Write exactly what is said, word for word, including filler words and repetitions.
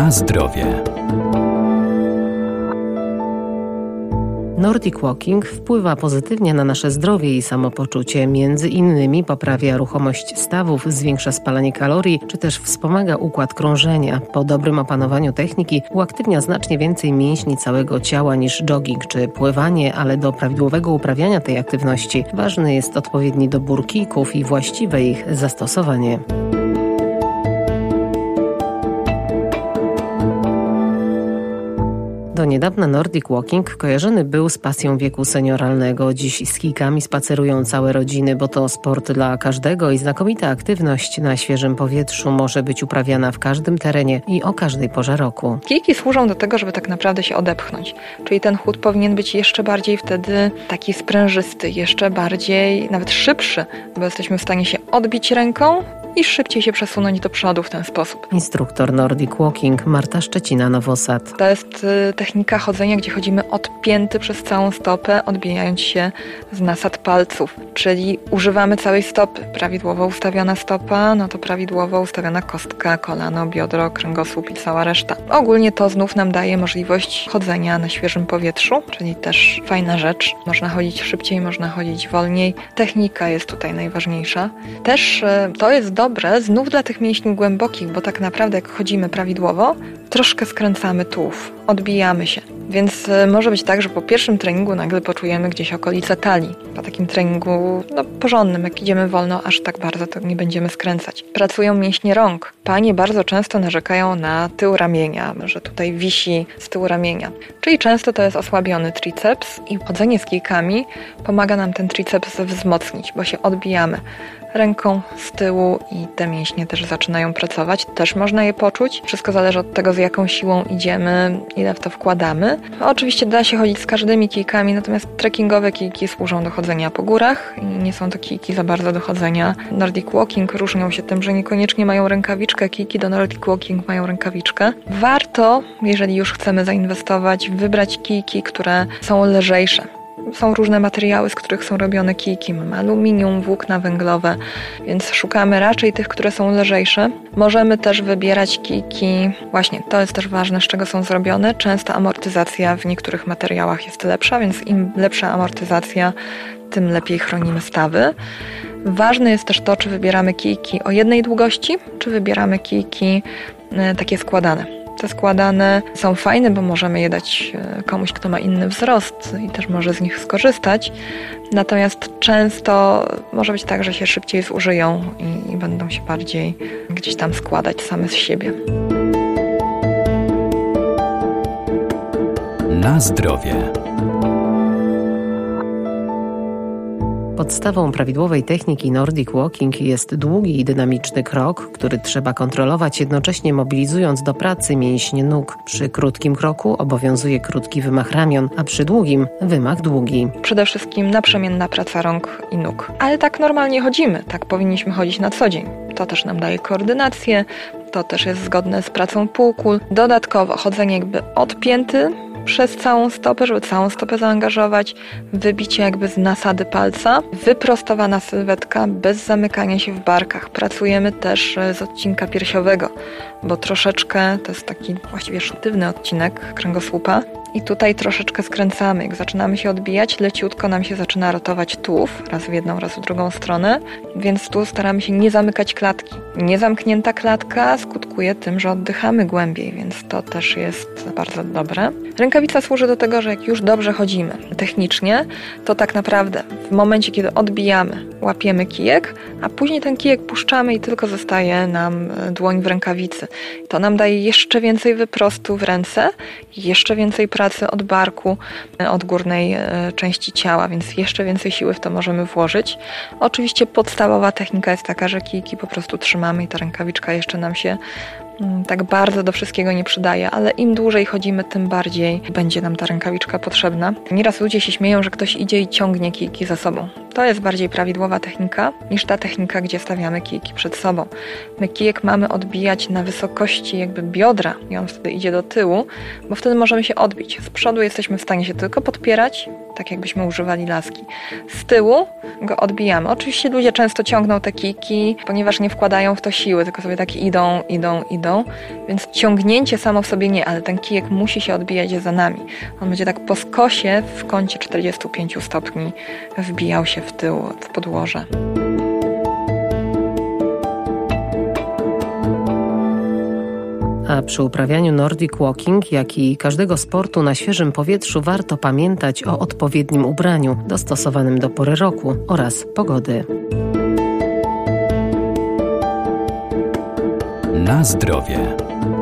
Na zdrowie. Nordic Walking wpływa pozytywnie na nasze zdrowie i samopoczucie. Między innymi poprawia ruchomość stawów, zwiększa spalanie kalorii, czy też wspomaga układ krążenia. Po dobrym opanowaniu techniki uaktywnia znacznie więcej mięśni całego ciała niż jogging czy pływanie, ale do prawidłowego uprawiania tej aktywności ważny jest odpowiedni dobór kijków i właściwe ich zastosowanie. Do niedawna Nordic Walking kojarzony był z pasją wieku senioralnego. Dziś z kijkami spacerują całe rodziny, bo to sport dla każdego i znakomita aktywność na świeżym powietrzu może być uprawiana w każdym terenie i o każdej porze roku. Kijki służą do tego, żeby tak naprawdę się odepchnąć. Czyli ten chód powinien być jeszcze bardziej wtedy taki sprężysty, jeszcze bardziej, nawet szybszy, bo jesteśmy w stanie się odbić ręką i szybciej się przesunąć do przodu w ten sposób. Instruktor Nordic Walking Marta Szczecina-Nowosad. To jest technika chodzenia, gdzie chodzimy odpięty przez całą stopę, odbijając się z nasad palców. Czyli używamy całej stopy. Prawidłowo ustawiona stopa, no to prawidłowo ustawiona kostka, kolano, biodro, kręgosłup i cała reszta. Ogólnie to znów nam daje możliwość chodzenia na świeżym powietrzu, czyli też fajna rzecz. Można chodzić szybciej, można chodzić wolniej. Technika jest tutaj najważniejsza. Też to jest dobre znów dla tych mięśni głębokich, bo tak naprawdę jak chodzimy prawidłowo, troszkę skręcamy tułów, odbijamy się. Więc może być tak, że po pierwszym treningu nagle poczujemy gdzieś okolice talii. Po takim treningu no, porządnym, jak idziemy wolno, aż tak bardzo to nie będziemy skręcać. Pracują mięśnie rąk. Panie bardzo często narzekają na tył ramienia, że tutaj wisi z tyłu ramienia. Czyli często to jest osłabiony triceps i chodzenie z kijkami pomaga nam ten triceps wzmocnić, bo się odbijamy ręką z tyłu i te mięśnie też zaczynają pracować. Też można je poczuć. Wszystko zależy od tego, z jaką siłą idziemy, ile w to wkładamy. Oczywiście da się chodzić z każdymi kijkami, natomiast trekkingowe kijki służą do chodzenia po górach i nie są to kijki za bardzo do chodzenia. Nordic Walking różnią się tym, że niekoniecznie mają rękawiczkę. Kijki do Nordic Walking mają rękawiczkę. Warto, jeżeli już chcemy zainwestować, wybrać kijki, które są lżejsze. Są różne materiały, z których są robione kijki. Mamy aluminium, włókna węglowe, więc szukamy raczej tych, które są lżejsze. Możemy też wybierać kijki, właśnie to jest też ważne, z czego są zrobione. Często amortyzacja w niektórych materiałach jest lepsza, więc im lepsza amortyzacja, tym lepiej chronimy stawy. Ważne jest też to, czy wybieramy kijki o jednej długości, czy wybieramy kijki takie składane. Te składane są fajne, bo możemy je dać komuś, kto ma inny wzrost i też może z nich skorzystać. Natomiast często może być tak, że się szybciej zużyją i, i będą się bardziej gdzieś tam składać same z siebie. Na zdrowie. Podstawą prawidłowej techniki Nordic Walking jest długi i dynamiczny krok, który trzeba kontrolować, jednocześnie mobilizując do pracy mięśnie nóg. Przy krótkim kroku obowiązuje krótki wymach ramion, a przy długim wymach długi. Przede wszystkim naprzemienna praca rąk i nóg. Ale tak normalnie chodzimy, tak powinniśmy chodzić na co dzień. To też nam daje koordynację, to też jest zgodne z pracą półkul. Dodatkowo chodzenie jakby odpięty przez całą stopę, żeby całą stopę zaangażować, wybicie jakby z nasady palca, wyprostowana sylwetka bez zamykania się w barkach. Pracujemy też z odcinka piersiowego, bo troszeczkę, to jest taki właściwie sztywny odcinek kręgosłupa i tutaj troszeczkę skręcamy. Jak zaczynamy się odbijać, leciutko nam się zaczyna rotować tułów, raz w jedną, raz w drugą stronę, więc tu staramy się nie zamykać klatki. Niezamknięta klatka skutkuje tym, że oddychamy głębiej, więc to też jest bardzo dobre. Rękawica służy do tego, że jak już dobrze chodzimy technicznie, to tak naprawdę w momencie, kiedy odbijamy, łapiemy kijek, a później ten kijek puszczamy i tylko zostaje nam dłoń w rękawicy. To nam daje jeszcze więcej wyprostu w ręce, jeszcze więcej pracy od barku, od górnej części ciała, więc jeszcze więcej siły w to możemy włożyć. Oczywiście podstawowa technika jest taka, że kijki po prostu trzymamy i ta rękawiczka jeszcze nam się tak bardzo do wszystkiego nie przydaje, ale im dłużej chodzimy, tym bardziej będzie nam ta rękawiczka potrzebna. Nieraz ludzie się śmieją, że ktoś idzie i ciągnie kijki za sobą. To jest bardziej prawidłowa technika niż ta technika, gdzie stawiamy kijki przed sobą. My kijek mamy odbijać na wysokości jakby biodra i on wtedy idzie do tyłu, bo wtedy możemy się odbić. Z przodu jesteśmy w stanie się tylko podpierać tak jakbyśmy używali laski. Z tyłu go odbijamy. Oczywiście ludzie często ciągną te kijki, ponieważ nie wkładają w to siły, tylko sobie tak idą, idą, idą, więc ciągnięcie samo w sobie nie, ale ten kijek musi się odbijać za nami. On będzie tak po skosie w kącie czterdziestu pięciu stopni wbijał się w tył, w podłoże. A przy uprawianiu Nordic Walking, jak i każdego sportu na świeżym powietrzu, warto pamiętać o odpowiednim ubraniu, dostosowanym do pory roku oraz pogody. Na zdrowie.